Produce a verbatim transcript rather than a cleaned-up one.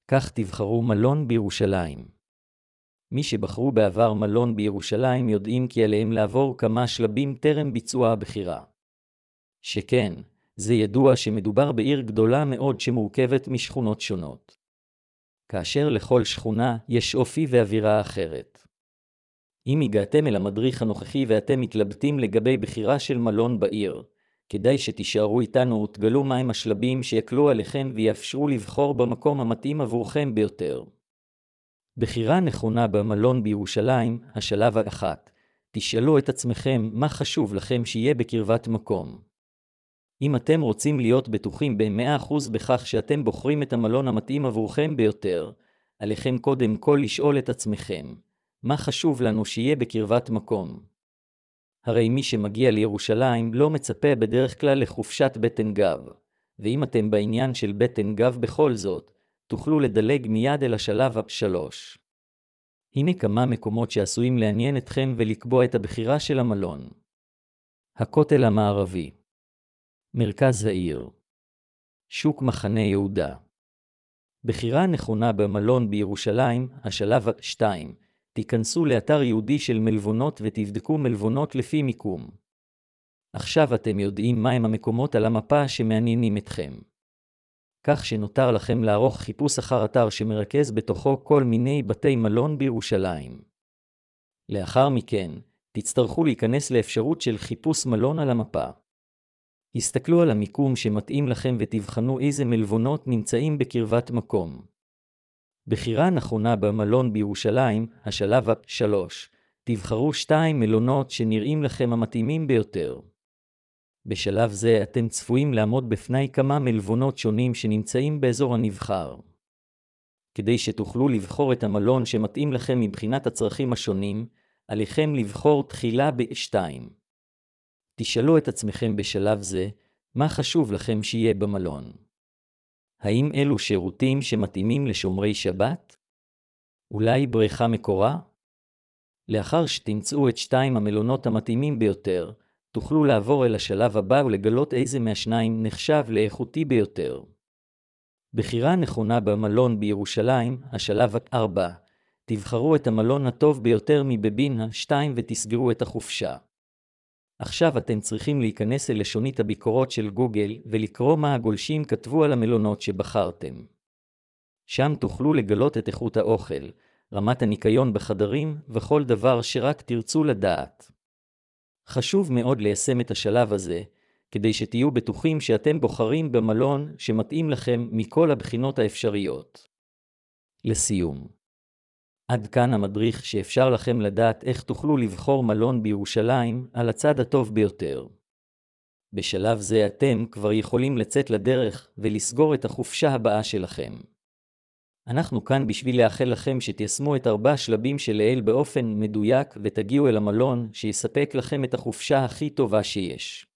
כך תבחרו מלון בירושלים. מי שבחרו בעבר מלון בירושלים יודעים כי עליהם לעבור כמה שלבים טרם ביצוע הבחירה. שכן, זה ידוע שמדובר בעיר גדולה מאוד שמורכבת משכונות שונות. כאשר לכל שכונה יש אופי ואווירה אחרת. אם הגעתם אל המדריך הנוכחי ואתם מתלבטים לגבי בחירה של מלון בעיר, כדאי שתישארו איתנו ותגלו מהם השלבים שיקלו עליכם ויאפשרו לבחור במקום המתאים עבורכם ביותר. בחירה נכונה במלון בירושלים, השלב האחת. תשאלו את עצמכם מה חשוב לכם שיהיה בקרבת מקום. אם אתם רוצים להיות בטוחים ב-מאה אחוז בכך שאתם בוחרים את המלון המתאים עבורכם ביותר, עליכם קודם כל לשאול את עצמכם, מה חשוב לנו שיהיה בקרבת מקום? הרי מי שמגיע לירושלים לא מצפה בדרך כלל לחופשת בטן גב, ואם אתם בעניין של בטן גב בכל זאת, תוכלו לדלג מיד אל השלב השלוש. הנה כמה מקומות שעשויים לעניין אתכם ולקבוע את הבחירה של המלון. הכותל המערבי, מרכז העיר, שוק מחנה יהודה. בחירה נכונה במלון בירושלים, השלב השתיים. תיכנסו לאתר יהודי של מלבונות ותבדקו מלבונות לפי מיקום. עכשיו אתם יודעים מהם המקומות על המפה שמעניינים אתכם. כך שנותר לכם לערוך חיפוש אחר אתר שמרכז בתוכו כל מיני בתי מלון בירושלים. לאחר מכן, תצטרכו להיכנס לאפשרות של חיפוש מלון על המפה. הסתכלו על המיקום שמתאים לכם ותבחנו איזה מלבונות נמצאים בקרבת מקום. בחירה נכונה במלון בירושלים, השלב השלוש. תבחרו שתיים מלונות שנראים לכם המתאימים ביותר. בשלב זה אתם צפויים לעמוד בפני כמה מלבונות שונים שנמצאים באזור הנבחר. כדי שתוכלו לבחור את המלון שמתאים לכם מבחינת הצרכים השונים, עליכם לבחור תחילה ב-שתיים. תשאלו את עצמכם בשלב זה, מה חשוב לכם שיהיה במלון? האם אלו שירותים שמתאימים לשומרי שבת? אולי בריכה מקורה? לאחר שתמצאו את שתיים המלונות המתאימים ביותר, תוכלו לעבור אל השלב הבא ולגלות איזה מהשניים נחשב לאיכותי ביותר. בחירה נכונה במלון בירושלים, השלב ארבע. תבחרו את המלון הטוב ביותר מבבין השתיים ותסגרו את החופשה. עכשיו אתם צריכים להיכנס אל לשונית הביקורות של גוגל ולקרוא מה הגולשים כתבו על המלונות שבחרתם. שם תוכלו לגלות את איכות האוכל, רמת הניקיון בחדרים וכל דבר שרק תרצו לדעת. חשוב מאוד ליישם את השלב הזה, כדי שתהיו בטוחים שאתם בוחרים במלון שמתאים לכם מכל הבחינות האפשריות. לסיום. עד כאן המדריך שאפשר לכם לדעת איך תוכלו לבחור מלון בירושלים על הצד הטוב ביותר. בשלב זה אתם כבר יכולים לצאת לדרך ולסגור את החופשה הבאה שלכם. אנחנו כאן בשביל לאחל לכם שתיישמו את ארבע שלבים שלעיל באופן מדויק ותגיעו אל המלון שיספק לכם את החופשה הכי טובה שיש.